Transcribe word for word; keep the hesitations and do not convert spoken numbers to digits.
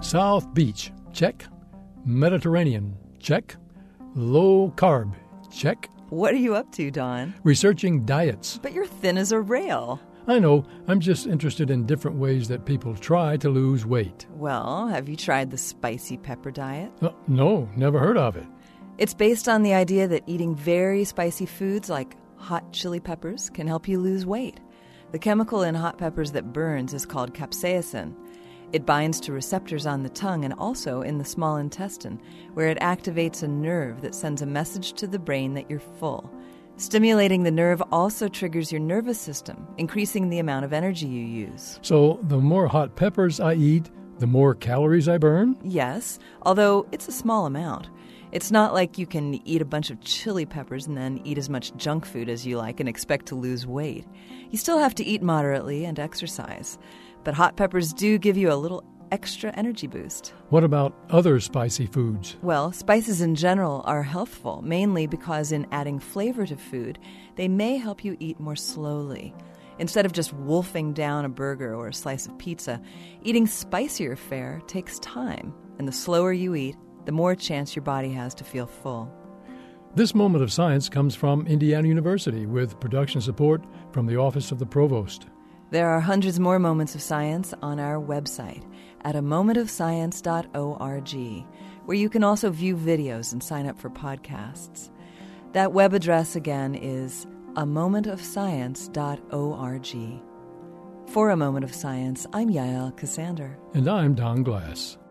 South Beach, check. Mediterranean, check. Low carb, check. What are you up to, Don? Researching diets. But you're thin as a rail. I know. I'm just interested in different ways that people try to lose weight. Well, have you tried the spicy pepper diet? Uh, no, never heard of it. It's based on the idea that eating very spicy foods like hot chili peppers can help you lose weight. The chemical in hot peppers that burns is called capsaicin. It binds to receptors on the tongue and also in the small intestine, where it activates a nerve that sends a message to the brain that you're full. Stimulating the nerve also triggers your nervous system, increasing the amount of energy you use. So the more hot peppers I eat, the more calories I burn? Yes, although it's a small amount. It's not like you can eat a bunch of chili peppers and then eat as much junk food as you like and expect to lose weight. You still have to eat moderately and exercise. But hot peppers do give you a little extra energy boost. What about other spicy foods? Well, spices in general are healthful, mainly because in adding flavor to food, they may help you eat more slowly. Instead of just wolfing down a burger or a slice of pizza, eating spicier fare takes time. And the slower you eat, the more chance your body has to feel full. This Moment of Science comes from Indiana University with production support from the Office of the Provost. There are hundreds more moments of science on our website at a moment of science dot org, where you can also view videos and sign up for podcasts. That web address again is a moment of science dot org. For A Moment of Science, I'm Yael Ksander. And I'm Don Glass.